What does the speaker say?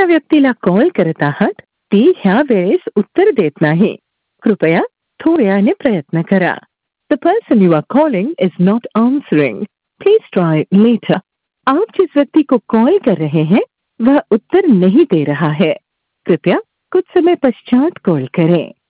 ज्या व्यक्तीला कॉल करत आहात ती ह्या वेळेस उत्तर देत नाही. कृपया थोड्याने प्रयत्न करा. The person you are calling is not answering. Please try later. आप जिस व्यक्ति को कॉल कर रहे हैं वह उत्तर नहीं दे रहा है. कृपया कुछ समय पश्चात कॉल करें.